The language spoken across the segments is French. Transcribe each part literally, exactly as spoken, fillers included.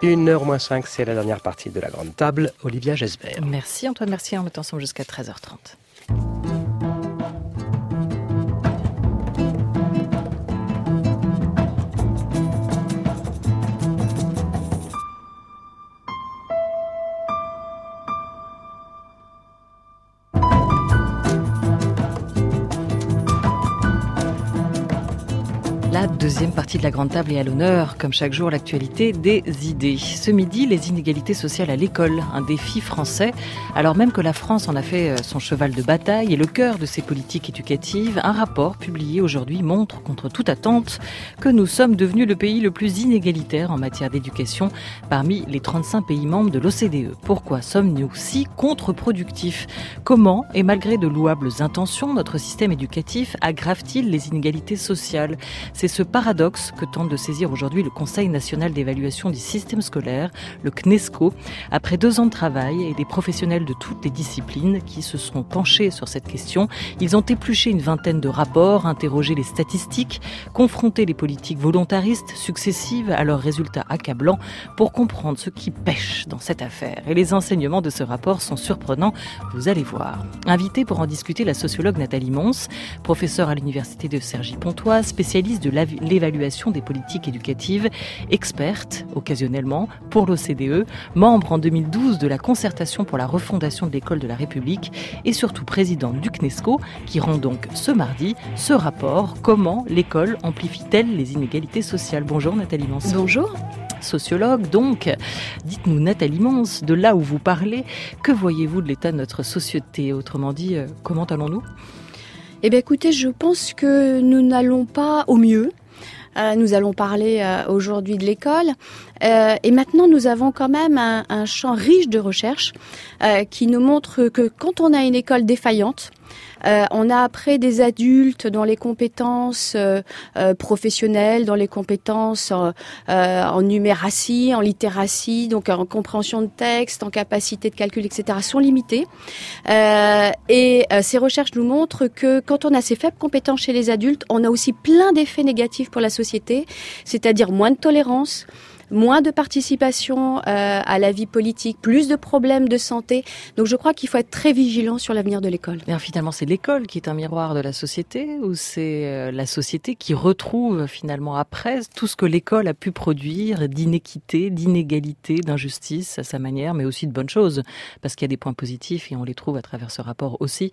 une heure moins cinq, c'est la dernière partie de la grande table. Olivia Gesbert. Merci Antoine, merci. On est ensemble jusqu'à treize heures trente. La deuxième partie de la grande table est à l'honneur, comme chaque jour, l'actualité des idées. Ce midi, les inégalités sociales à l'école, un défi français, alors même que la France en a fait son cheval de bataille et le cœur de ses politiques éducatives. Un rapport publié aujourd'hui montre, contre toute attente, que nous sommes devenus le pays le plus inégalitaire en matière d'éducation parmi les trente-cinq pays membres de l'O C D E. Pourquoi sommes-nous si contre-productifs ? Comment, et malgré de louables intentions, notre système éducatif aggrave-t-il les inégalités sociales ? C'est ce paradoxe que tente de saisir aujourd'hui le Conseil national d'évaluation du système scolaire, le CNESCO, après deux ans de travail et des professionnels de toutes les disciplines qui se sont penchés sur cette question. Ils ont épluché une vingtaine de rapports, interrogé les statistiques, confronté les politiques volontaristes successives à leurs résultats accablants pour comprendre ce qui pêche dans cette affaire. Et les enseignements de ce rapport sont surprenants, vous allez voir. Invitée pour en discuter, la sociologue Nathalie Mons, professeure à l'université de Cergy-Pontoise, spécialiste de l'évaluation des politiques éducatives, experte, occasionnellement, pour l'O C D E, membre en deux mille douze de la concertation pour la refondation de l'école de la République et surtout présidente du CNESCO, qui rend donc ce mardi ce rapport « Comment l'école amplifie-t-elle les inégalités sociales ?» Bonjour Nathalie Mons. Bonjour. Sociologue, donc. Dites-nous, Nathalie Mons, de là où vous parlez, que voyez-vous de l'état de notre société ? Autrement dit, comment allons-nous ? Eh bien, écoutez, je pense que nous n'allons pas au mieux. Euh, nous allons parler euh, aujourd'hui de l'école. Euh, et maintenant, nous avons quand même un, un champ riche de recherches euh, qui nous montre que quand on a une école défaillante, Euh, on a après des adultes dont les compétences euh, euh, professionnelles, dont les compétences euh, euh, en numératie, en littératie, donc en compréhension de texte, en capacité de calcul, et cetera, sont limitées. Euh, et euh, ces recherches nous montrent que quand on a ces faibles compétences chez les adultes, on a aussi plein d'effets négatifs pour la société, c'est-à-dire moins de tolérance, moins de participation euh, à la vie politique, plus de problèmes de santé. Donc je crois qu'il faut être très vigilant sur l'avenir de l'école. Mais finalement, c'est l'école qui est un miroir de la société ou c'est euh, la société qui retrouve finalement après tout ce que l'école a pu produire d'inéquité, d'inégalité, d'injustice à sa manière, mais aussi de bonnes choses, parce qu'il y a des points positifs et on les trouve à travers ce rapport aussi.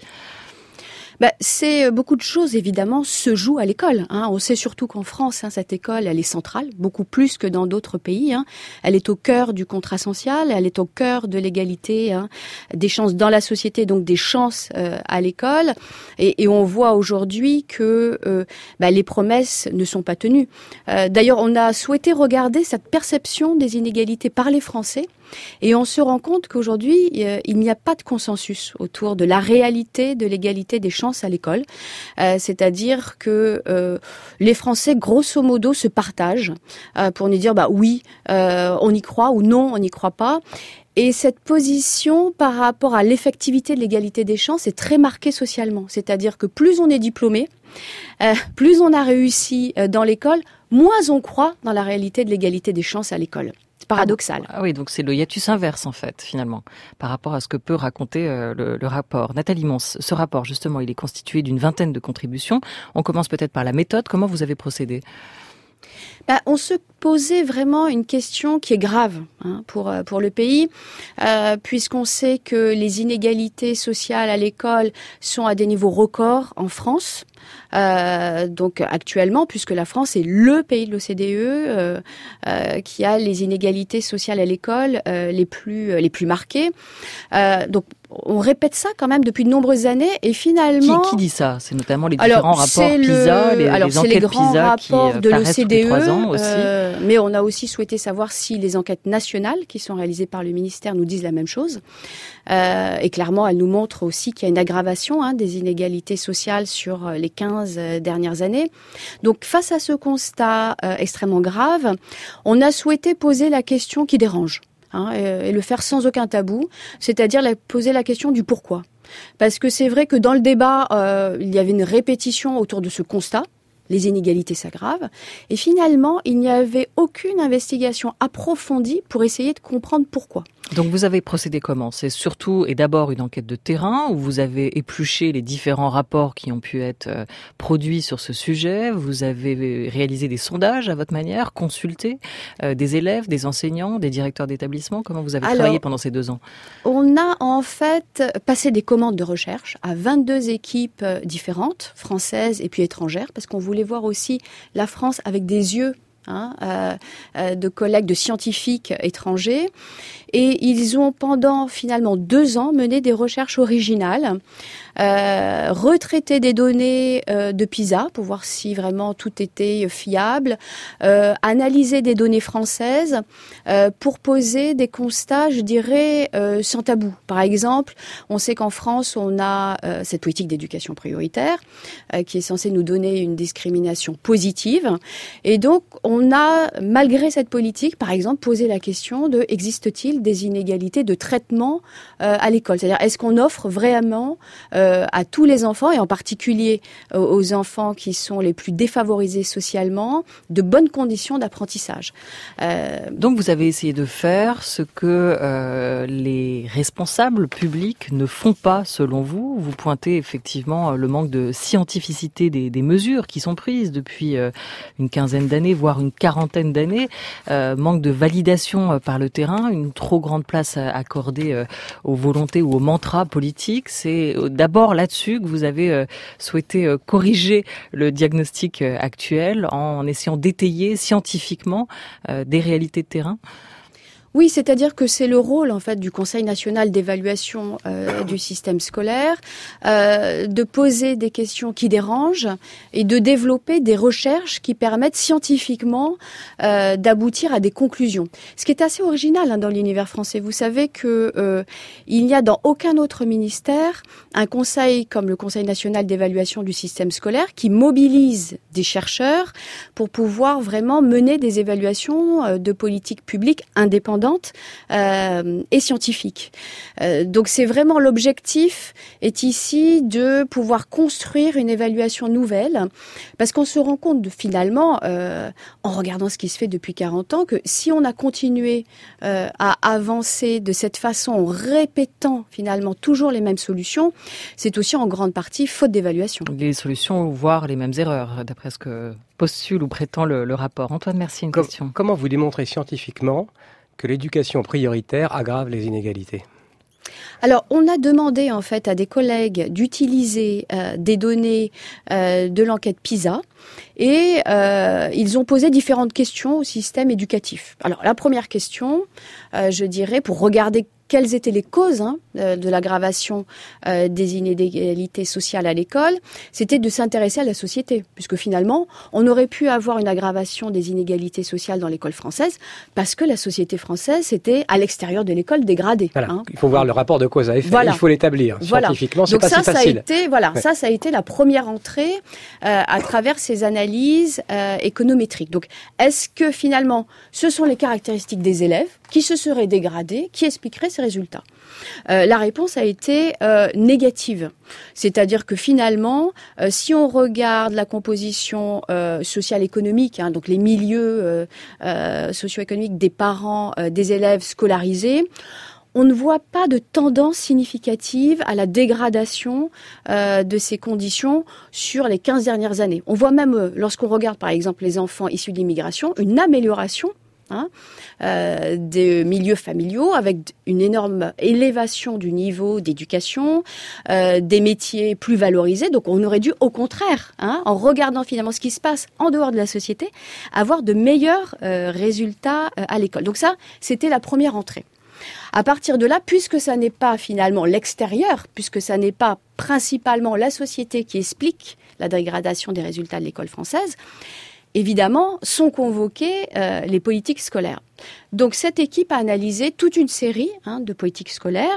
Bah, c'est beaucoup de choses, évidemment, se jouent à l'école. Hein. On sait surtout qu'en France, hein, cette école, elle est centrale, beaucoup plus que dans d'autres pays. Hein. Elle est au cœur du contrat social, elle est au cœur de l'égalité, hein, des chances dans la société, donc des chances euh, à l'école. Et, et on voit aujourd'hui que euh, bah, les promesses ne sont pas tenues. Euh, d'ailleurs, on a souhaité regarder cette perception des inégalités par les Français. Et on se rend compte qu'aujourd'hui, euh, il n'y a pas de consensus autour de la réalité de l'égalité des chances à l'école. Euh, c'est-à-dire que euh, les Français, grosso modo, se partagent euh, pour nous dire bah oui, euh, on y croit ou non, on n'y croit pas. Et cette position par rapport à l'effectivité de l'égalité des chances est très marquée socialement. C'est-à-dire que plus on est diplômé, euh, plus on a réussi euh, dans l'école, moins on croit dans la réalité de l'égalité des chances à l'école. C'est paradoxal. Ah oui, donc c'est le hiatus inverse en fait, finalement, par rapport à ce que peut raconter euh, le, le rapport. Nathalie Mons, ce rapport, justement, il est constitué d'une vingtaine de contributions. On commence peut-être par la méthode. Comment vous avez procédé ? Bah, on se posait vraiment une question qui est grave hein, pour pour le pays, euh, puisqu'on sait que les inégalités sociales à l'école sont à des niveaux records en France. Euh, donc actuellement, puisque la France est le pays de l'O C D E euh, euh, qui a les inégalités sociales à l'école euh, les plus euh, les plus marquées. Euh, donc on répète ça quand même depuis de nombreuses années et finalement qui, qui dit ça ? C'est notamment les différents alors, rapports PISA, le, les, alors, les enquêtes les grands PISA rapports qui de paraissent tous les trois ans aussi. Euh, mais on a aussi souhaité savoir si les enquêtes nationales qui sont réalisées par le ministère nous disent la même chose. Euh, et clairement, elles nous montrent aussi qu'il y a une aggravation hein, des inégalités sociales sur les quinze dernières années. Donc, face à ce constat euh, extrêmement grave, on a souhaité poser la question qui dérange. Hein, et, et le faire sans aucun tabou, c'est-à-dire la, poser la question du pourquoi. Parce que c'est vrai que dans le débat, euh, il y avait une répétition autour de ce constat, les inégalités s'aggravent. Et finalement, il n'y avait aucune investigation approfondie pour essayer de comprendre pourquoi. Donc vous avez procédé comment ? C'est surtout et d'abord une enquête de terrain où vous avez épluché les différents rapports qui ont pu être euh, produits sur ce sujet. Vous avez réalisé des sondages à votre manière, consulté euh, des élèves, des enseignants, des directeurs d'établissement. Comment vous avez Alors, travaillé pendant ces deux ans ? On a en fait passé des commandes de recherche à vingt-deux équipes différentes, françaises et puis étrangères, parce qu'on voulait voir aussi la France avec des yeux Hein, euh, euh, de collègues, de scientifiques étrangers. Et ils ont pendant finalement deux ans mené des recherches originales, euh, retraité des données euh, de PISA pour voir si vraiment tout était fiable, euh, analysé des données françaises euh, pour poser des constats, je dirais, euh, sans tabou. Par exemple, on sait qu'en France, on a euh, cette politique d'éducation prioritaire euh, qui est censée nous donner une discrimination positive. Et donc, on a, malgré cette politique, par exemple, posé la question de existe-t-il des inégalités de traitement euh, à l'école ? C'est-à-dire, est-ce qu'on offre vraiment euh, à tous les enfants, et en particulier euh, aux enfants qui sont les plus défavorisés socialement, de bonnes conditions d'apprentissage ? euh... Donc, vous avez essayé de faire ce que euh, les responsables publics ne font pas, selon vous. Vous pointez effectivement le manque de scientificité des, des mesures qui sont prises depuis euh, une quinzaine d'années, voire une quarantaine d'années, euh, manque de validation par le terrain, une trop grande place accordée euh, aux volontés ou aux mantras politiques. C'est d'abord là-dessus que vous avez euh, souhaité euh, corriger le diagnostic euh, actuel en essayant d'étayer scientifiquement euh, des réalités de terrain. Oui, c'est-à-dire que c'est le rôle en fait du Conseil national d'évaluation euh, du système scolaire euh, de poser des questions qui dérangent et de développer des recherches qui permettent scientifiquement euh, d'aboutir à des conclusions. Ce qui est assez original hein, dans l'univers français. Vous savez que euh, il n'y a dans aucun autre ministère un conseil comme le Conseil national d'évaluation du système scolaire qui mobilise des chercheurs pour pouvoir vraiment mener des évaluations euh, de politique publique indépendantes Euh, et scientifique. Euh, donc c'est vraiment l'objectif est ici de pouvoir construire une évaluation nouvelle parce qu'on se rend compte de, finalement, euh, en regardant ce qui se fait depuis quarante ans, que si on a continué euh, à avancer de cette façon en répétant finalement toujours les mêmes solutions, c'est aussi en grande partie faute d'évaluation. Les solutions, voire les mêmes erreurs, d'après ce que postule ou prétend le, le rapport. Antoine, merci. Une Com- question. Comment vous démontrez scientifiquement que l'éducation prioritaire aggrave les inégalités ? Alors, on a demandé en fait à des collègues d'utiliser euh, des données euh, de l'enquête PISA et euh, ils ont posé différentes questions au système éducatif. Alors, la première question, euh, je dirais, pour regarder quelles étaient les causes hein, de l'aggravation euh, des inégalités sociales à l'école, c'était de s'intéresser à la société, puisque finalement, on aurait pu avoir une aggravation des inégalités sociales dans l'école française, parce que la société française était à l'extérieur de l'école dégradée. Voilà. Hein. Il faut voir le rapport de cause à effet, voilà. Il faut l'établir. Voilà. Scientifiquement, c'est Donc pas ça, si facile. Ça a été, voilà, ouais. ça, ça a été la première entrée euh, à travers ces analyses euh, économétriques. Donc, est-ce que finalement, ce sont les caractéristiques des élèves qui se seraient dégradées, qui expliqueraient ces résultats ? Euh, la réponse a été euh, négative. C'est-à-dire que finalement, euh, si on regarde la composition euh, sociale-économique, hein, donc les milieux euh, euh, socio-économiques des parents, euh, des élèves scolarisés, on ne voit pas de tendance significative à la dégradation euh, de ces conditions sur les quinze dernières années. On voit même, euh, lorsqu'on regarde par exemple les enfants issus de l'immigration, une amélioration Hein, euh, des milieux familiaux avec une énorme élévation du niveau d'éducation, euh, des métiers plus valorisés. Donc on aurait dû au contraire, hein, en regardant finalement ce qui se passe en dehors de la société, avoir de meilleurs euh, résultats euh, à l'école. Donc ça, c'était la première entrée. À partir de là, puisque ça n'est pas finalement l'extérieur, puisque ça n'est pas principalement la société qui explique la dégradation des résultats de l'école française, évidemment, sont convoquées euh, les politiques scolaires. Donc, cette équipe a analysé toute une série hein, de politiques scolaires.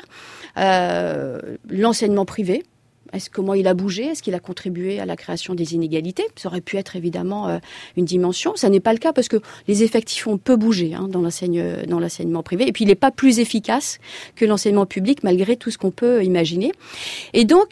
Euh, l'enseignement privé, est-ce, comment il a bougé ? Est-ce qu'il a contribué à la création des inégalités ? Ça aurait pu être évidemment euh, une dimension. Ça n'est pas le cas parce que les effectifs ont peu bougé hein, dans, l'enseigne, dans l'enseignement privé. Et puis, il n'est pas plus efficace que l'enseignement public malgré tout ce qu'on peut imaginer. Et donc,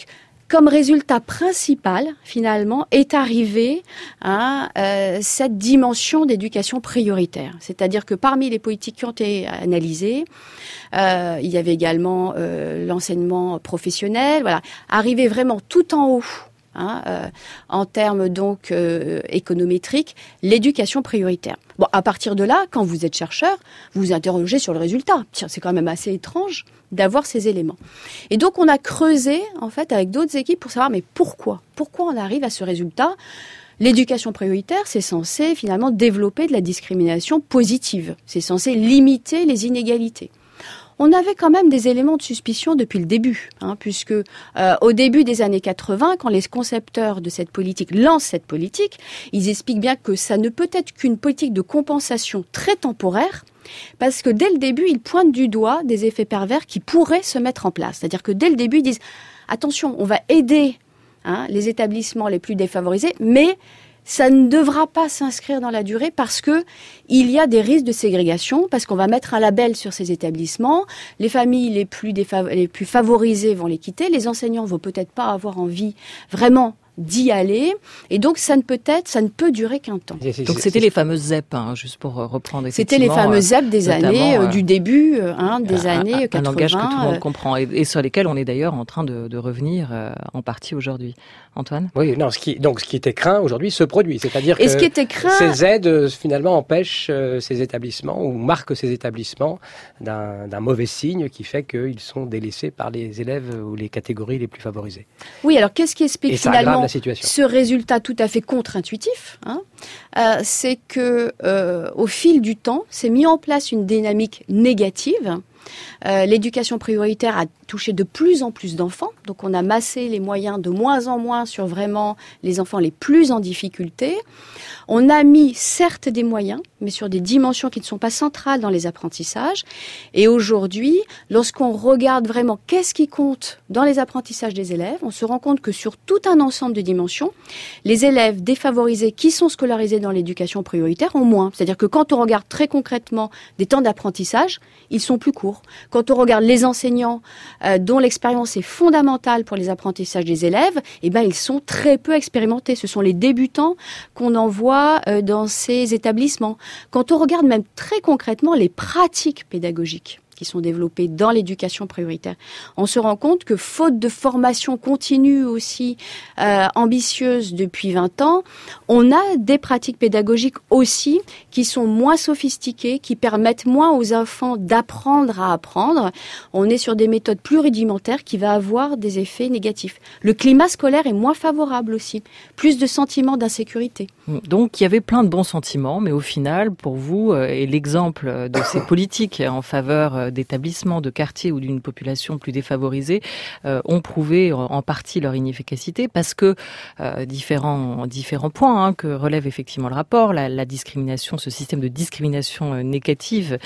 comme résultat principal, finalement, est arrivé hein, euh, cette dimension d'éducation prioritaire. C'est-à-dire que parmi les politiques qui ont été analysées, euh, il y avait également euh, l'enseignement professionnel, voilà, arrivé vraiment tout en haut. Hein, euh, en termes donc euh, économétriques, l'éducation prioritaire. Bon, à partir de là, quand vous êtes chercheur, vous vous interrogez sur le résultat. Tiens, c'est quand même assez étrange d'avoir ces éléments. Et donc, on a creusé, en fait, avec d'autres équipes pour savoir, mais pourquoi ? Pourquoi on arrive à ce résultat ? L'éducation prioritaire, c'est censé finalement développer de la discrimination positive. C'est censé limiter les inégalités. On avait quand même des éléments de suspicion depuis le début, hein, puisque euh, au début des années quatre-vingts, quand les concepteurs de cette politique lancent cette politique, ils expliquent bien que ça ne peut être qu'une politique de compensation très temporaire, parce que dès le début, ils pointent du doigt des effets pervers qui pourraient se mettre en place. C'est-à-dire que dès le début, ils disent « Attention, on va aider hein, les établissements les plus défavorisés, mais ça ne devra pas s'inscrire dans la durée parce que il y a des risques de ségrégation, parce qu'on va mettre un label sur ces établissements. Les familles les plus, défav- les plus favorisées vont les quitter. Les enseignants vont peut-être pas avoir envie vraiment d'y aller, et donc ça ne peut être, ça ne peut durer qu'un temps. Donc c'était les fameuses Z E P, hein, juste pour reprendre. C'était les fameuses Z E P des années euh, du début, hein, des un, années un, quatre-vingts. Un langage que tout le monde comprend et, et sur lesquels on est d'ailleurs en train de, de revenir euh, en partie aujourd'hui. Antoine ? Oui, non, ce qui, donc ce qui était craint aujourd'hui se produit, c'est-à-dire et que ce qui était craint... ces aides finalement empêchent euh, ces établissements ou marquent ces établissements d'un, d'un mauvais signe qui fait qu'ils sont délaissés par les élèves ou les catégories les plus favorisées. Oui, alors qu'est-ce qui explique et ça finalement la situation. Ce résultat tout à fait contre-intuitif, hein, euh, c'est que euh, au fil du temps, s'est mis en place une dynamique négative. Euh, l'éducation prioritaire a touché de plus en plus d'enfants, donc on a massé les moyens de moins en moins sur vraiment les enfants les plus en difficulté. On a mis certes des moyens, mais sur des dimensions qui ne sont pas centrales dans les apprentissages. Et aujourd'hui, lorsqu'on regarde vraiment qu'est-ce qui compte dans les apprentissages des élèves, on se rend compte que sur tout un ensemble de dimensions, les élèves défavorisés qui sont scolarisés dans l'éducation prioritaire ont moins. C'est-à-dire que quand on regarde très concrètement des temps d'apprentissage, ils sont plus courts. Quand on regarde les enseignants euh, dont l'expérience est fondamentale pour les apprentissages des élèves, eh ben, ils sont très peu expérimentés. Ce sont les débutants qu'on envoie euh, dans ces établissements. Quand on regarde même très concrètement les pratiques pédagogiques qui sont développées dans l'éducation prioritaire, on se rend compte que faute de formation continue aussi euh, ambitieuse depuis vingt ans, on a des pratiques pédagogiques aussi qui sont moins sophistiquées, qui permettent moins aux enfants d'apprendre à apprendre. On est sur des méthodes plus rudimentaires qui vont avoir des effets négatifs. Le climat scolaire est moins favorable aussi, plus de sentiments d'insécurité. Donc il y avait plein de bons sentiments, mais au final, pour vous, euh, et l'exemple de ces politiques en faveur euh, d'établissements, de quartiers ou d'une population plus défavorisée euh, ont prouvé en, en partie leur inefficacité parce que euh, différents différents points hein, que relève effectivement le rapport, la, la discrimination, ce système de discrimination euh, négative.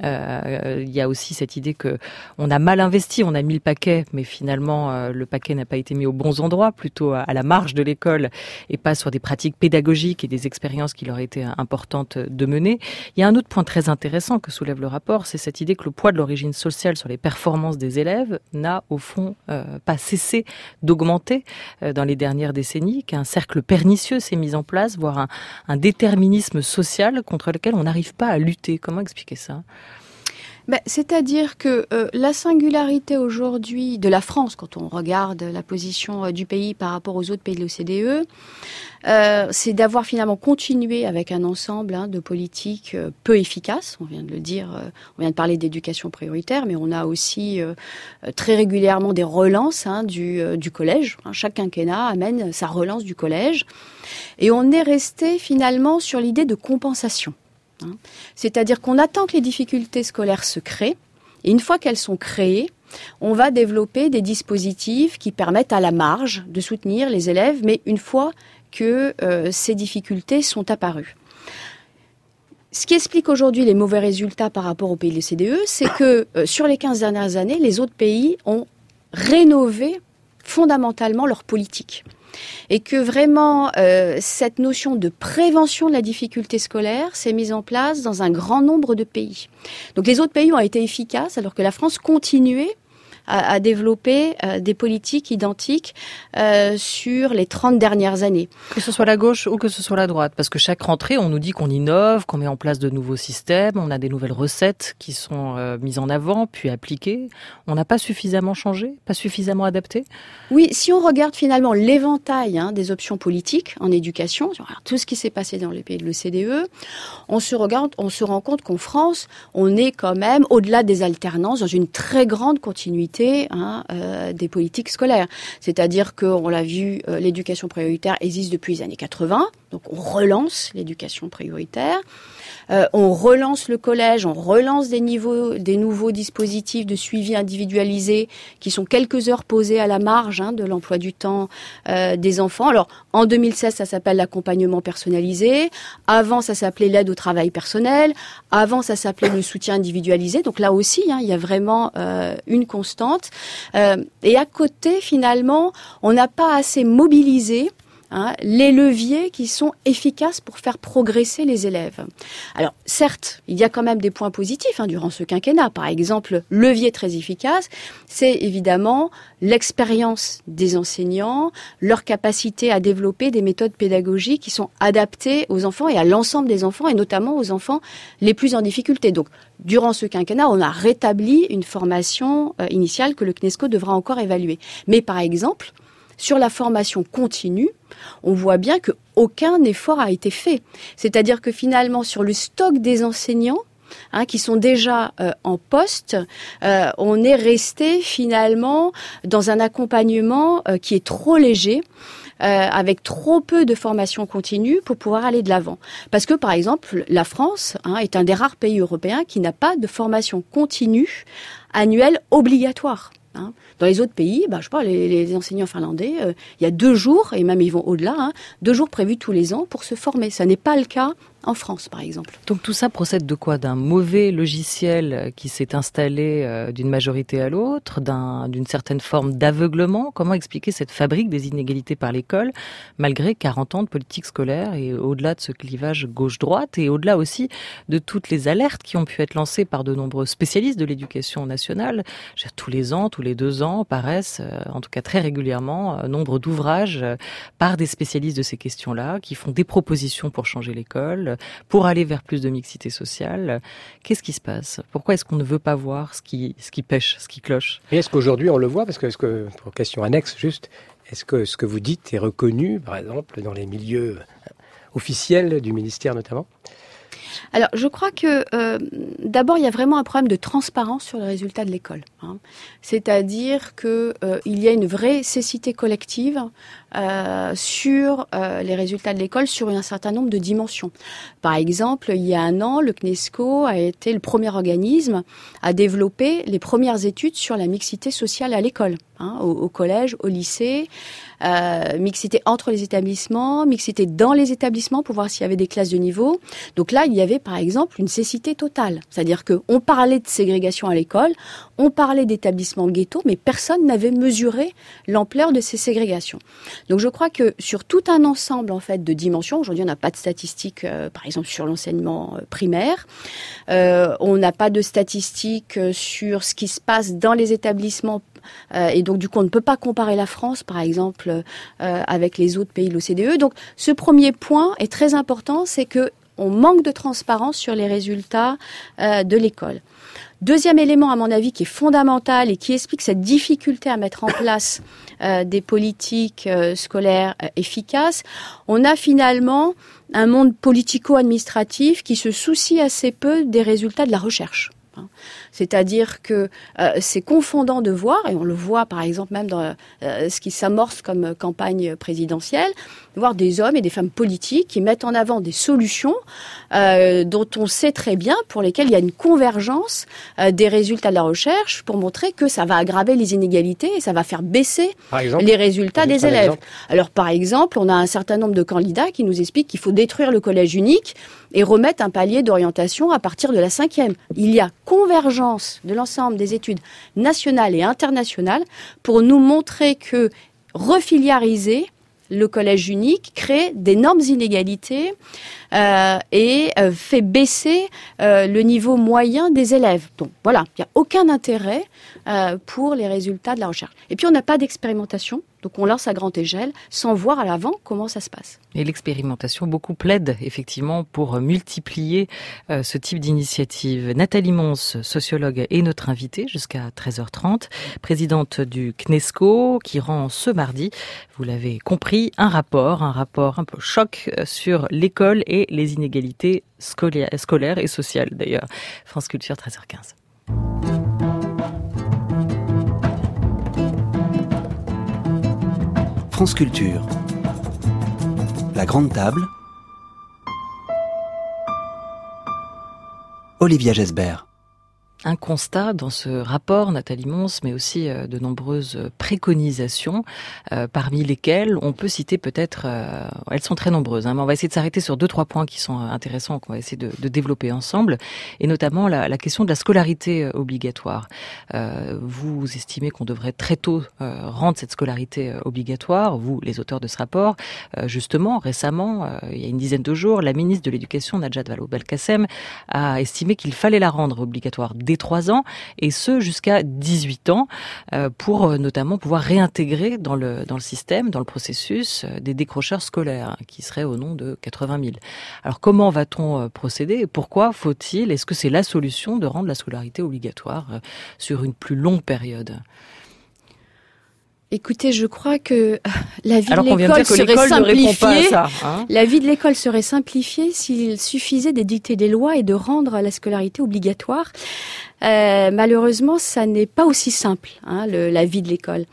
Euh, il y a aussi cette idée que on a mal investi, on a mis le paquet, mais finalement euh, le paquet n'a pas été mis aux bons endroits, plutôt à, à la marge de l'école et pas sur des pratiques pédagogiques et des expériences qu'il aurait été importante de mener. Il y a un autre point très intéressant que soulève le rapport, c'est cette idée que le poids de l'origine sociale sur les performances des élèves n'a au fond euh, pas cessé d'augmenter euh, dans les dernières décennies, qu'un cercle pernicieux s'est mis en place, voire un, un déterminisme social contre lequel on n'arrive pas à lutter. Comment expliquer ça ? Ben, c'est-à-dire que euh, la singularité aujourd'hui de la France, quand on regarde la position euh, du pays par rapport aux autres pays de l'O C D E, euh, c'est d'avoir finalement continué avec un ensemble hein, de politiques euh, peu efficaces. On vient de le dire, euh, on vient de parler d'éducation prioritaire, mais on a aussi euh, très régulièrement des relances hein, du, euh, du collège. Hein, chaque quinquennat amène sa relance du collège. Et on est resté finalement sur l'idée de compensation. C'est-à-dire qu'on attend que les difficultés scolaires se créent, et une fois qu'elles sont créées, on va développer des dispositifs qui permettent à la marge de soutenir les élèves, mais une fois que euh, ces difficultés sont apparues. Ce qui explique aujourd'hui les mauvais résultats par rapport aux pays de l'O C D E, c'est que euh, sur les quinze dernières années, les autres pays ont rénové fondamentalement leur politique. Et que vraiment, euh, cette notion de prévention de la difficulté scolaire s'est mise en place dans un grand nombre de pays. Donc les autres pays ont été efficaces, alors que la France continuait à, à développer euh, des politiques identiques euh, sur les trente dernières années. Que ce soit la gauche ou que ce soit la droite, parce que chaque rentrée, on nous dit qu'on innove, qu'on met en place de nouveaux systèmes, on a des nouvelles recettes qui sont euh, mises en avant, puis appliquées. On n'a pas suffisamment changé, pas suffisamment adapté? Oui, si on regarde finalement l'éventail hein, des options politiques en éducation, tout ce qui s'est passé dans les pays de l'O C D E, on se regarde, on se rend compte qu'en France, on est quand même, au-delà des alternances, dans une très grande continuité hein, euh, des politiques scolaires. C'est-à-dire qu'on l'a vu, euh, l'éducation prioritaire existe depuis les années quatre-vingts, donc on relance l'éducation prioritaire. Euh, on relance le collège, on relance des niveaux, des nouveaux dispositifs de suivi individualisé qui sont quelques heures posées à la marge hein, de l'emploi du temps euh, des enfants. Alors, en deux mille seize, ça s'appelle l'accompagnement personnalisé. Avant, ça s'appelait l'aide au travail personnel. Avant, ça s'appelait le soutien individualisé. Donc là aussi, hein, il y a vraiment euh, une constante. Euh, et à côté, finalement, on n'a pas assez mobilisé Hein, les leviers qui sont efficaces pour faire progresser les élèves. Alors, certes, il y a quand même des points positifs hein, durant ce quinquennat. Par exemple, levier très efficace, c'est évidemment l'expérience des enseignants, leur capacité à développer des méthodes pédagogiques qui sont adaptées aux enfants et à l'ensemble des enfants, et notamment aux enfants les plus en difficulté. Donc, durant ce quinquennat, on a rétabli une formation euh, initiale que le CNESCO devra encore évaluer. Mais par exemple, sur la formation continue, on voit bien qu'aucun effort a été fait. C'est-à-dire que finalement, sur le stock des enseignants, hein, qui sont déjà euh, en poste, euh, on est resté finalement dans un accompagnement euh, qui est trop léger, euh, avec trop peu de formation continue pour pouvoir aller de l'avant. Parce que, par exemple, la France hein, est un des rares pays européens qui n'a pas de formation continue annuelle obligatoire. Hein. Dans les autres pays, bah, je sais pas, les, les enseignants finlandais, euh, il y a deux jours, et même ils vont au-delà, hein, deux jours prévus tous les ans pour se former. Ça n'est pas le cas en France, par exemple. Donc tout ça procède de quoi? D'un mauvais logiciel qui s'est installé euh, d'une majorité à l'autre, d'un, d'une certaine forme d'aveuglement? Comment expliquer cette fabrique des inégalités par l'école, malgré quarante ans de politique scolaire et au-delà de ce clivage gauche-droite, et au-delà aussi de toutes les alertes qui ont pu être lancées par de nombreux spécialistes de l'éducation nationale? Je veux dire, tous les ans, tous les deux ans, paraissent, euh, en tout cas très régulièrement, euh, nombre d'ouvrages euh, par des spécialistes de ces questions-là, qui font des propositions pour changer l'école, pour aller vers plus de mixité sociale. Qu'est-ce qui se passe? Pourquoi est-ce qu'on ne veut pas voir ce qui, ce qui pêche, ce qui cloche? Et est-ce qu'aujourd'hui on le voit? Parce que, est-ce que, pour question annexe juste, est-ce que ce que vous dites est reconnu, par exemple, dans les milieux officiels du ministère notamment? Alors, je crois que euh, d'abord, il y a vraiment un problème de transparence sur les résultats de l'école. Hein. C'est-à-dire que euh, il y a une vraie cécité collective euh, sur euh, les résultats de l'école sur un certain nombre de dimensions. Par exemple, il y a un an, le CNESCO a été le premier organisme à développer les premières études sur la mixité sociale à l'école, hein, au, au collège, au lycée. Euh, mixité entre les établissements, mixité dans les établissements pour voir s'il y avait des classes de niveau. Donc là, il y avait par exemple une cécité totale. C'est-à-dire qu'on parlait de ségrégation à l'école, on parlait d'établissements ghetto, mais personne n'avait mesuré l'ampleur de ces ségrégations. Donc je crois que sur tout un ensemble en fait de dimensions, aujourd'hui on n'a pas de statistiques euh, par exemple sur l'enseignement euh, primaire, euh, on n'a pas de statistiques euh, sur ce qui se passe dans les établissements. Euh, et donc, du coup, on ne peut pas comparer la France, par exemple, euh, avec les autres pays de l'O C D E. Donc, ce premier point est très important, c'est que on manque de transparence sur les résultats euh, de l'école. Deuxième élément, à mon avis, qui est fondamental et qui explique cette difficulté à mettre en place euh, des politiques euh, scolaires euh, efficaces, on a finalement un monde politico-administratif qui se soucie assez peu des résultats de la recherche. C'est-à-dire que euh, c'est confondant de voir, et on le voit par exemple même dans euh, ce qui s'amorce comme campagne présidentielle, de voir des hommes et des femmes politiques qui mettent en avant des solutions euh, dont on sait très bien, pour lesquelles il y a une convergence euh, des résultats de la recherche pour montrer que ça va aggraver les inégalités et ça va faire baisser exemple, les résultats des élèves. Exemple. Alors par exemple, on a un certain nombre de candidats qui nous expliquent qu'il faut détruire le collège unique et remettre un palier d'orientation à partir de la cinquième. Il y a convergence de l'ensemble des études nationales et internationales pour nous montrer que refiliariser le collège unique crée d'énormes inégalités euh, et euh, fait baisser euh, le niveau moyen des élèves. Donc voilà, il n'y a aucun intérêt euh, pour les résultats de la recherche. Et puis on n'a pas d'expérimentation. Donc on lance à grande échelle sans voir à l'avant comment ça se passe. Et l'expérimentation, beaucoup plaide effectivement pour multiplier euh, ce type d'initiative. Nathalie Mons, sociologue, est notre invitée jusqu'à treize heures trente, présidente du CNESCO, qui rend ce mardi, vous l'avez compris, un rapport, un rapport un peu choc sur l'école et les inégalités scolaires, scolaires et sociales d'ailleurs. France Culture, treize heures quinze. France Culture. La grande table. Olivia Gesbert. Un constat dans ce rapport, Nathalie Mons, mais aussi euh, de nombreuses préconisations, euh, parmi lesquelles on peut citer peut-être, euh, elles sont très nombreuses, hein, mais on va essayer de s'arrêter sur deux, trois points qui sont intéressants, qu'on va essayer de, de développer ensemble, et notamment la, la question de la scolarité obligatoire. Euh, vous estimez qu'on devrait très tôt euh, rendre cette scolarité obligatoire, vous, les auteurs de ce rapport. Euh, justement, récemment, euh, il y a une dizaine de jours, la ministre de l'Éducation, Najat Vallaud-Belkacem, a estimé qu'il fallait la rendre obligatoire dès trois ans, et ce jusqu'à dix-huit ans, euh, pour euh, notamment pouvoir réintégrer dans le, dans le système, dans le processus, euh, des décrocheurs scolaires, hein, qui seraient au nombre de quatre-vingt mille. Alors comment va-t-on euh, procéder et pourquoi faut-il, est-ce que c'est la solution de rendre la scolarité obligatoire euh, sur une plus longue période ? Écoutez, je crois que la vie Alors de l'école serait simplifiée. Ça, hein la vie de l'école serait simplifiée s'il suffisait d'édicter des lois et de rendre la scolarité obligatoire. Euh, malheureusement, ça n'est pas aussi simple, hein, le, la vie de l'école.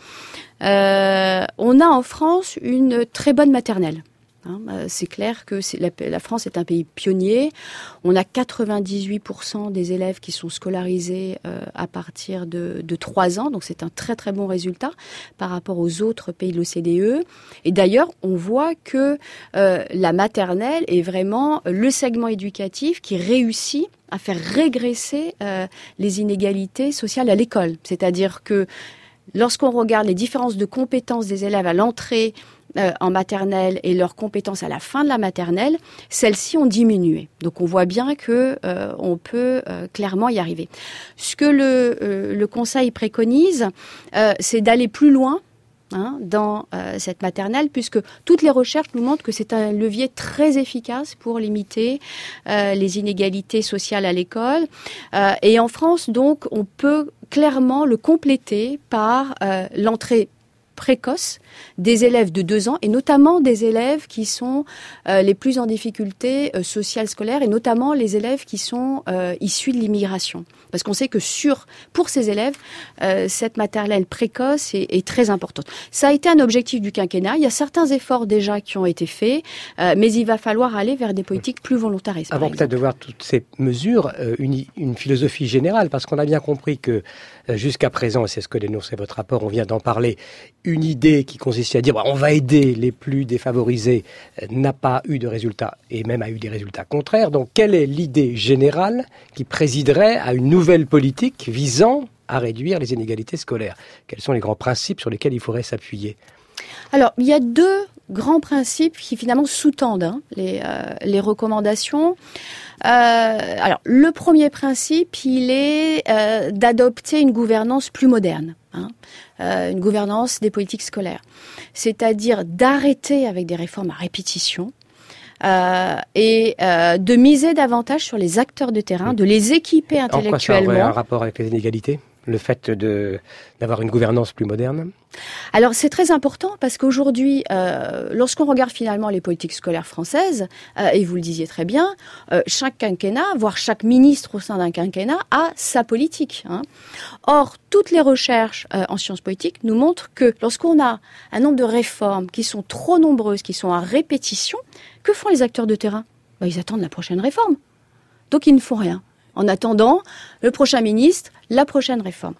Euh, on a en France une très bonne maternelle. Hein, c'est clair que c'est la, la France est un pays pionnier. On a quatre-vingt-dix-huit pour cent des élèves qui sont scolarisés euh, à partir de, de trois ans. Donc c'est un très très bon résultat par rapport aux autres pays de l'O C D E. Et d'ailleurs, on voit que euh, la maternelle est vraiment le segment éducatif qui réussit à faire régresser euh, les inégalités sociales à l'école. C'est-à-dire que lorsqu'on regarde les différences de compétences des élèves à l'entrée Euh, en maternelle et leurs compétences à la fin de la maternelle, celles-ci ont diminué. Donc on voit bien que euh, on peut euh, clairement y arriver. Ce que le, euh, le Conseil préconise, euh, c'est d'aller plus loin hein, dans euh, cette maternelle, puisque toutes les recherches nous montrent que c'est un levier très efficace pour limiter euh, les inégalités sociales à l'école. Euh, et en France, donc, on peut clairement le compléter par euh, l'entrée précoce des élèves de deux ans et notamment des élèves qui sont euh, les plus en difficulté euh, sociale scolaire et notamment les élèves qui sont euh, issus de l'immigration. Parce qu'on sait que sur, pour ces élèves, euh, cette maternelle précoce est, est très importante. Ça a été un objectif du quinquennat. Il y a certains efforts déjà qui ont été faits, euh, mais il va falloir aller vers des politiques plus volontaristes. Avant peut-être de voir toutes ces mesures, euh, une, une philosophie générale, parce qu'on a bien compris que euh, jusqu'à présent, et c'est ce que dénonçait votre rapport, on vient d'en parler, une idée qui consistait à dire bah, on va aider les plus défavorisés euh, n'a pas eu de résultats et même a eu des résultats contraires. Donc quelle est l'idée générale qui présiderait à une nouvelle politique visant à réduire les inégalités scolaires? Quels sont les grands principes sur lesquels il faudrait s'appuyer? Alors, il y a deux grands principes qui finalement sous-tendent hein, les, euh, les recommandations. Euh, alors, le premier principe, il est euh, d'adopter une gouvernance plus moderne, hein, euh, une gouvernance des politiques scolaires. C'est-à-dire d'arrêter avec des réformes à répétition, Euh, et euh, de miser davantage sur les acteurs de terrain, de les équiper intellectuellement. En quoi ça aurait un rapport avec les inégalités, le fait de, d'avoir une gouvernance plus moderne? Alors c'est très important parce qu'aujourd'hui, euh, lorsqu'on regarde finalement les politiques scolaires françaises, euh, et vous le disiez très bien, euh, chaque quinquennat, voire chaque ministre au sein d'un quinquennat a sa politique. Hein. Or, toutes les recherches euh, en sciences politiques nous montrent que lorsqu'on a un nombre de réformes qui sont trop nombreuses, qui sont à répétition, que font les acteurs de terrain? Ben, ils attendent la prochaine réforme. Donc ils ne font rien. En attendant, le prochain ministre, la prochaine réforme.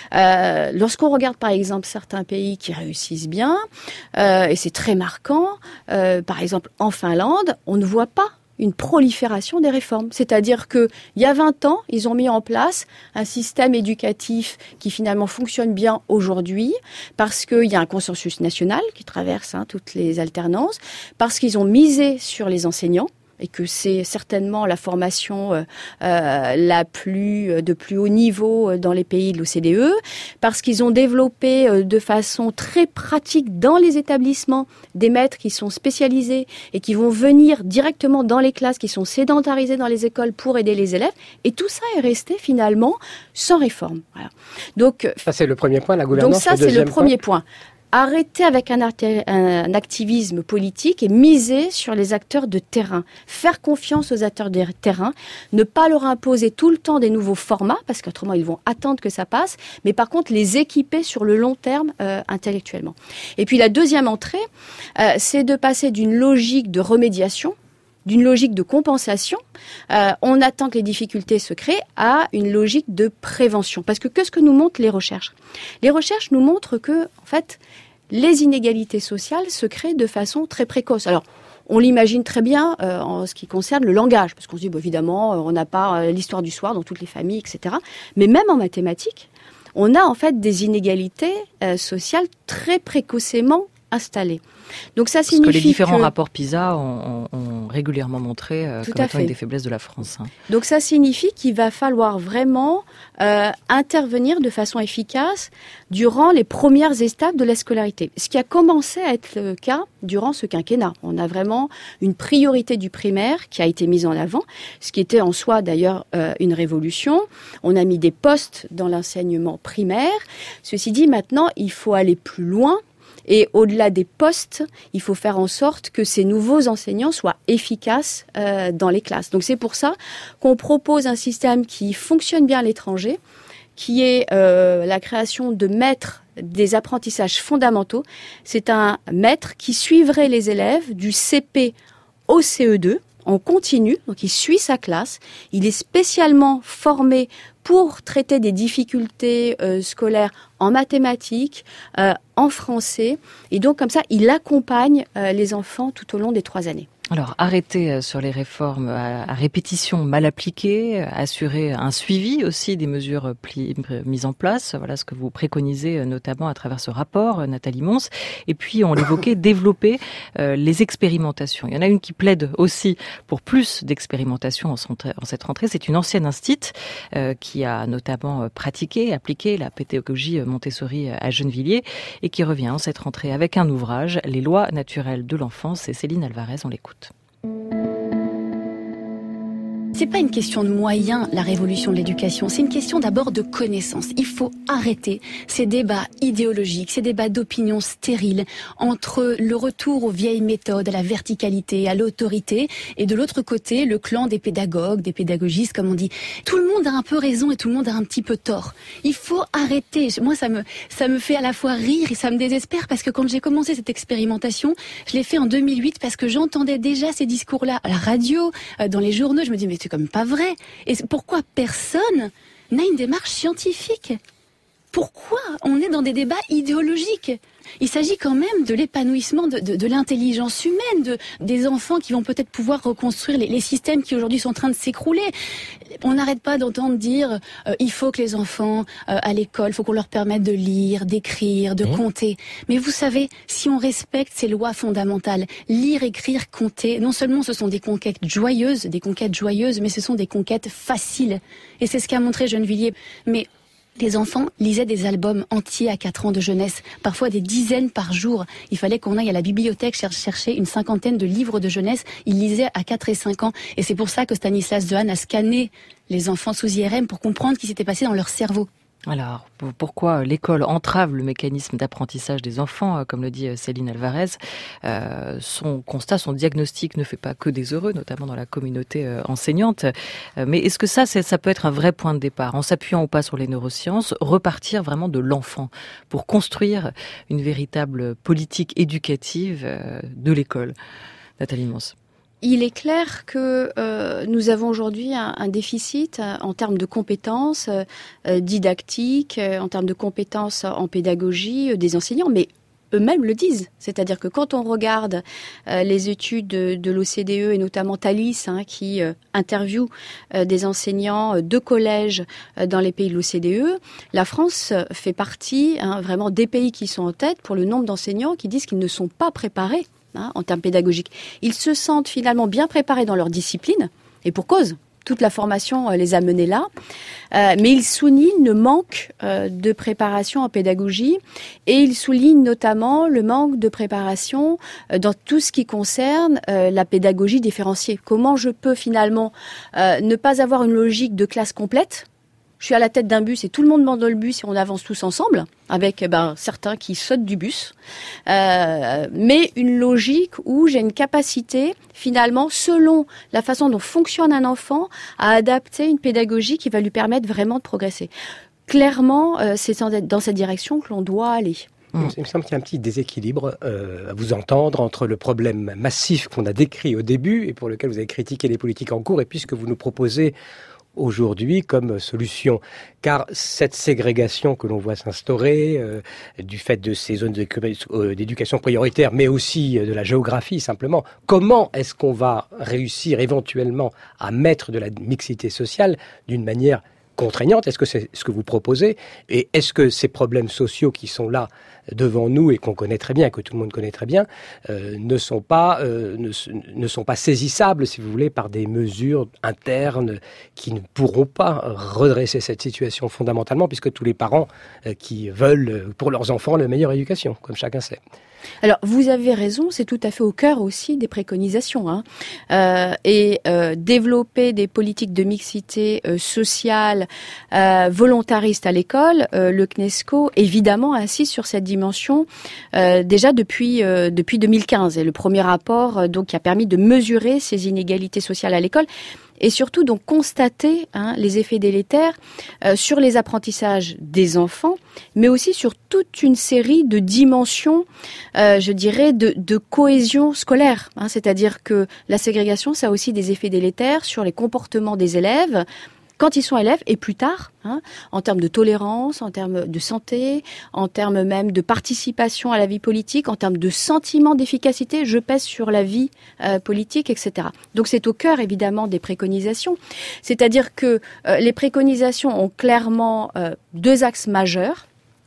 Euh, lorsqu'on regarde par exemple certains pays qui réussissent bien, euh, et c'est très marquant, euh, par exemple en Finlande, on ne voit pas une prolifération des réformes. C'est-à-dire que il y a vingt ans, ils ont mis en place un système éducatif qui finalement fonctionne bien aujourd'hui parce qu'il y a un consensus national qui traverse hein, toutes les alternances, parce qu'ils ont misé sur les enseignants et que c'est certainement la formation euh, euh, la plus de plus haut niveau dans les pays de l'O C D E, parce qu'ils ont développé euh, de façon très pratique dans les établissements des maîtres qui sont spécialisés et qui vont venir directement dans les classes, qui sont sédentarisés dans les écoles pour aider les élèves. Et tout ça est resté finalement sans réforme. Voilà. Donc ça c'est le premier point, la gouvernance. Donc ça c'est le premier point. Arrêter avec un, un activisme politique et miser sur les acteurs de terrain. Faire confiance aux acteurs de terrain. Ne pas leur imposer tout le temps des nouveaux formats, parce qu'autrement ils vont attendre que ça passe. Mais par contre, les équiper sur le long terme euh, intellectuellement. Et puis la deuxième entrée, euh, c'est de passer d'une logique de remédiation, d'une logique de compensation, euh, on attend que les difficultés se créent, à une logique de prévention. Parce que qu'est-ce que nous montrent les recherches ? Les recherches nous montrent que, en fait, les inégalités sociales se créent de façon très précoce. Alors, on l'imagine très bien euh, en ce qui concerne le langage, parce qu'on se dit, bah, évidemment, on n'a pas euh, l'histoire du soir dans toutes les familles, et cetera. Mais même en mathématiques, on a en fait des inégalités euh, sociales très précocement installées. Donc ça signifie Parce que les différents que... rapports PISA ont, ont, ont régulièrement montré euh, comme étant une des faiblesses de la France. Hein. Donc ça signifie qu'il va falloir vraiment euh, intervenir de façon efficace durant les premières étapes de la scolarité. Ce qui a commencé à être le cas durant ce quinquennat. On a vraiment une priorité du primaire qui a été mise en avant, ce qui était en soi d'ailleurs euh, une révolution. On a mis des postes dans l'enseignement primaire. Ceci dit, maintenant, il faut aller plus loin. Et au-delà des postes, il faut faire en sorte que ces nouveaux enseignants soient efficaces euh, dans les classes. Donc c'est pour ça qu'on propose un système qui fonctionne bien à l'étranger, qui est euh, la création de maîtres des apprentissages fondamentaux. C'est un maître qui suivrait les élèves du C P au C E deux en continu, donc il suit sa classe. Il est spécialement formé pour traiter des difficultés euh, scolaires en mathématiques, euh, en français. Et donc, comme ça, il accompagne euh, les enfants tout au long des trois années. Alors, arrêter sur les réformes à, à répétition mal appliquées, assurer un suivi aussi des mesures pli, mises en place, voilà ce que vous préconisez notamment à travers ce rapport, Nathalie Mons. Et puis, on l'évoquait, développer euh, les expérimentations. Il y en a une qui plaide aussi pour plus d'expérimentation en, en cette rentrée. C'est une ancienne instite euh, qui a notamment pratiqué, appliqué la pédagogie Montessori à Gennevilliers et qui revient en cette rentrée avec un ouvrage, Les lois naturelles de l'enfance. C'est Céline Alvarez, on l'écoute. C'est pas une question de moyens, la révolution de l'éducation. C'est une question d'abord de connaissance. Il faut arrêter ces débats idéologiques, ces débats d'opinion stériles entre le retour aux vieilles méthodes, à la verticalité, à l'autorité, et de l'autre côté, le clan des pédagogues, des pédagogistes, comme on dit. Tout le monde a un peu raison et tout le monde a un petit peu tort. Il faut arrêter. Moi, ça me, ça me fait à la fois rire et ça me désespère parce que quand j'ai commencé cette expérimentation, je l'ai fait en deux mille huit parce que j'entendais déjà ces discours-là à la radio, dans les journaux. Je me dis, mais c'est comme pas vrai. Et pourquoi personne n'a une démarche scientifique ? Pourquoi on est dans des débats idéologiques ? Il s'agit quand même de l'épanouissement de, de, de l'intelligence humaine, de, des enfants qui vont peut-être pouvoir reconstruire les, les systèmes qui aujourd'hui sont en train de s'écrouler. On n'arrête pas d'entendre dire euh, il faut que les enfants euh, à l'école, il faut qu'on leur permette de lire, d'écrire, de mmh. compter. Mais vous savez, si on respecte ces lois fondamentales, lire, écrire, compter, non seulement ce sont des conquêtes joyeuses, des conquêtes joyeuses, mais ce sont des conquêtes faciles. Et c'est ce qu'a montré Gennevilliers. Mais les enfants lisaient des albums entiers à quatre ans de jeunesse, parfois des dizaines par jour. Il fallait qu'on aille à la bibliothèque chercher une cinquantaine de livres de jeunesse. Ils lisaient à quatre et cinq ans. Et c'est pour ça que Stanislas Dehaene a scanné les enfants sous I R M pour comprendre ce qui s'était passé dans leur cerveau. Alors, pourquoi l'école entrave le mécanisme d'apprentissage des enfants, comme le dit Céline Alvarez ? euh, Son constat, son diagnostic ne fait pas que des heureux, notamment dans la communauté euh, enseignante. Euh, mais est-ce que ça, c'est, ça peut être un vrai point de départ, en s'appuyant ou pas sur les neurosciences, repartir vraiment de l'enfant pour construire une véritable politique éducative euh, de l'école ? Nathalie Mons. Il est clair que euh, nous avons aujourd'hui un, un déficit euh, en termes de compétences euh, didactiques, euh, en termes de compétences en pédagogie euh, des enseignants, mais eux-mêmes le disent. C'est-à-dire que quand on regarde euh, les études de, de l'O C D E et notamment Thalys, hein, qui euh, interviewe euh, des enseignants euh, de collège euh, dans les pays de l'O C D E, la France euh, fait partie hein, vraiment des pays qui sont en tête pour le nombre d'enseignants qui disent qu'ils ne sont pas préparés hein, en termes pédagogiques. Ils se sentent finalement bien préparés dans leur discipline, et pour cause. Toute la formation euh, les a menés là, euh, mais il souligne le manque euh, de préparation en pédagogie et il souligne notamment le manque de préparation euh, dans tout ce qui concerne euh, la pédagogie différenciée. Comment je peux finalement euh, ne pas avoir une logique de classe complète ? Je suis à la tête d'un bus et tout le monde monte dans le bus et on avance tous ensemble, avec ben, certains qui sautent du bus. Euh, mais une logique où j'ai une capacité, finalement, selon la façon dont fonctionne un enfant, à adapter une pédagogie qui va lui permettre vraiment de progresser. Clairement, euh, c'est dans cette direction que l'on doit aller. Il me semble qu'il y a un petit déséquilibre euh, à vous entendre entre le problème massif qu'on a décrit au début et pour lequel vous avez critiqué les politiques en cours et puis ce que vous nous proposez aujourd'hui comme solution. Car cette ségrégation que l'on voit s'instaurer, euh, du fait de ces zones d'éducation prioritaire, mais aussi de la géographie simplement, comment est-ce qu'on va réussir éventuellement à mettre de la mixité sociale d'une manière contraignante? Est-ce que c'est ce que vous proposez? Et est-ce que ces problèmes sociaux qui sont là devant nous et qu'on connaît très bien, que tout le monde connaît très bien, euh, ne sont pas euh, ne, ne sont pas saisissables, si vous voulez, par des mesures internes qui ne pourront pas redresser cette situation fondamentalement, puisque tous les parents euh, qui veulent pour leurs enfants la meilleure éducation, comme chacun sait. Alors, vous avez raison, c'est tout à fait au cœur aussi des préconisations. Hein. Euh, et euh, développer des politiques de mixité euh, sociale euh, volontaristes à l'école, euh, le CNESCO, évidemment, insiste sur cette dimension euh, déjà depuis euh, depuis deux mille quinze. Et le premier rapport euh, donc qui a permis de mesurer ces inégalités sociales à l'école. Et surtout donc constater hein, les effets délétères euh, sur les apprentissages des enfants, mais aussi sur toute une série de dimensions, euh, je dirais, de, de cohésion scolaire. Hein, c'est-à-dire que la ségrégation, ça a aussi des effets délétères sur les comportements des élèves, quand ils sont élèves et plus tard, hein, en termes de tolérance, en termes de santé, en termes même de participation à la vie politique, en termes de sentiment d'efficacité, je pèse sur la vie euh, politique, et cetera. Donc c'est au cœur évidemment des préconisations. C'est-à-dire que euh, les préconisations ont clairement euh, deux axes majeurs.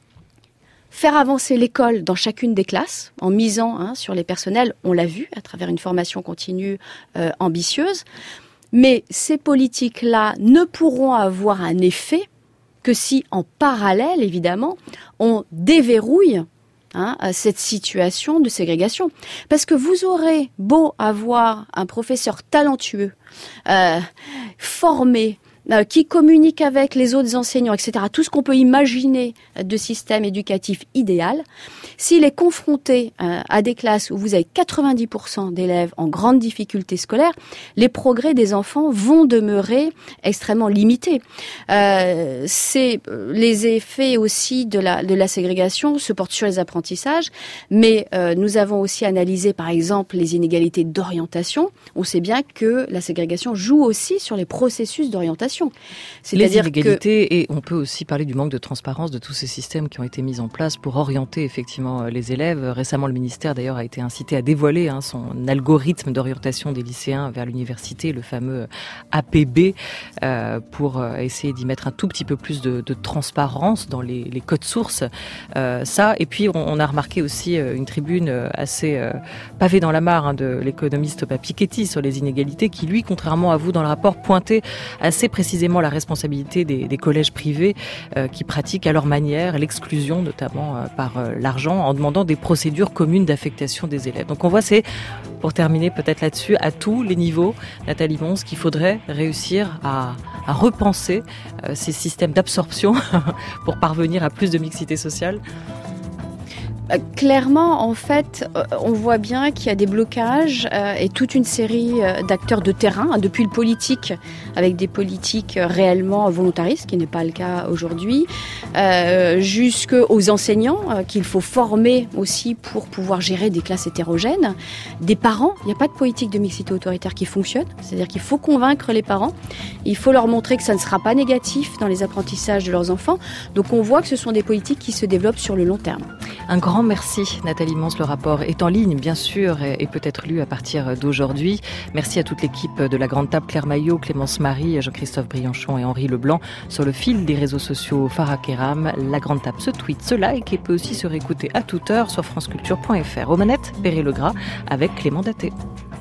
Faire avancer l'école dans chacune des classes, en misant hein, sur les personnels, on l'a vu, à travers une formation continue euh, ambitieuse. Mais ces politiques-là ne pourront avoir un effet que si, en parallèle, évidemment, on déverrouille hein, cette situation de ségrégation. Parce que vous aurez beau avoir un professeur talentueux, euh, formé, euh, qui communique avec les autres enseignants, et cetera, tout ce qu'on peut imaginer de système éducatif idéal, s'il est confronté euh, à des classes où vous avez quatre-vingt-dix pour cent d'élèves en grande difficulté scolaire, les progrès des enfants vont demeurer extrêmement limités. Euh, c'est les effets aussi de la de la ségrégation se portent sur les apprentissages, mais euh, nous avons aussi analysé par exemple les inégalités d'orientation. On sait bien que la ségrégation joue aussi sur les processus d'orientation. C'est-à-dire les inégalités, que... et on peut aussi parler du manque de transparence de tous ces systèmes qui ont été mis en place pour orienter effectivement les élèves. Récemment, le ministère d'ailleurs a été incité à dévoiler hein, son algorithme d'orientation des lycéens vers l'université, le fameux A P B, euh, pour essayer d'y mettre un tout petit peu plus de, de transparence dans les, les codes sources. Euh, ça, et puis on, on a remarqué aussi une tribune assez euh, pavée dans la mare hein, de l'économiste Thomas Piketty sur les inégalités, qui lui, contrairement à vous dans le rapport, pointait assez précisément précisément la responsabilité des, des collèges privés euh, qui pratiquent à leur manière l'exclusion, notamment euh, par euh, l'argent, en demandant des procédures communes d'affectation des élèves. Donc on voit, c'est, pour terminer peut-être là-dessus, à tous les niveaux, Nathalie Mons, qu'il faudrait réussir à, à repenser euh, ces systèmes d'absorption pour parvenir à plus de mixité sociale. Clairement, en fait, on voit bien qu'il y a des blocages euh, et toute une série d'acteurs de terrain, hein, depuis le politique, avec des politiques réellement volontaristes, ce qui n'est pas le cas aujourd'hui, euh, jusqu'aux enseignants euh, qu'il faut former aussi pour pouvoir gérer des classes hétérogènes, des parents. Il n'y a pas de politique de mixité autoritaire qui fonctionne, c'est-à-dire qu'il faut convaincre les parents, il faut leur montrer que ça ne sera pas négatif dans les apprentissages de leurs enfants. Donc on voit que ce sont des politiques qui se développent sur le long terme. Un grand merci Nathalie Mons. Le rapport est en ligne bien sûr et peut être lu à partir d'aujourd'hui. Merci à toute l'équipe de La Grande Table, Claire Maillot, Clémence Marie, Jean-Christophe Brianchon et Henri Leblanc. Sur le fil des réseaux sociaux, Farah Keram. La Grande Table se tweet, se like et peut aussi se réécouter à toute heure sur franceculture point f r. Aux manettes, Perret Legras avec Clément Daté.